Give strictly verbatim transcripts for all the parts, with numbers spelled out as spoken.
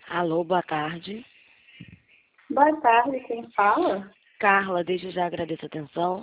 Alô, boa tarde. Boa tarde, quem fala? Carla, desde já agradeço a atenção.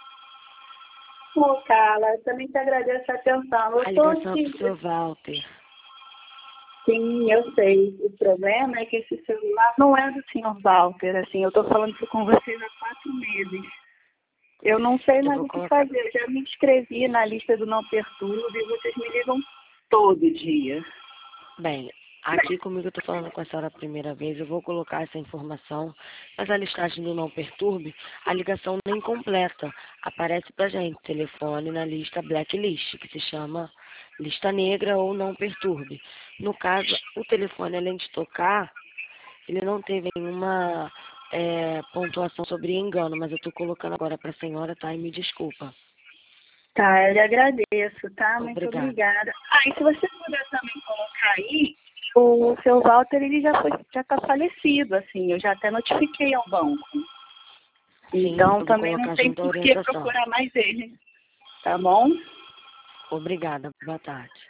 Ô, Carla, eu também te agradeço a atenção. Eu A tô ligação é aqui. para o seu Walter. Sim, eu sei. O problema é que esse celular não é do senhor Walter. Assim, eu tô falando isso com vocês há quatro meses. Eu não sei Eu mais vou o que colocar. fazer. Eu já me inscrevi na lista do Não Perturbe e vocês me ligam todo dia. Bem, aqui comigo eu estou falando com a senhora a primeira vez. Eu vou colocar essa informação, mas a listagem do Não Perturbe, a ligação nem completa. Aparece pra gente telefone na lista blacklist, que se chama lista negra ou Não Perturbe. No caso, o telefone, além de tocar, ele não teve nenhuma é, pontuação sobre engano, mas eu estou colocando agora para a senhora, tá? E me desculpa. Tá, eu lhe agradeço, tá? Muito Obrigada. obrigada. Ah, e se você puder também colocar aí, o seu Walter, ele já foi, já tá falecido, assim, eu já até notifiquei ao banco. Sim, Então eu vou também não colocar tem junto à por que orientação. procurar mais ele, tá bom? Obrigada. Boa tarde.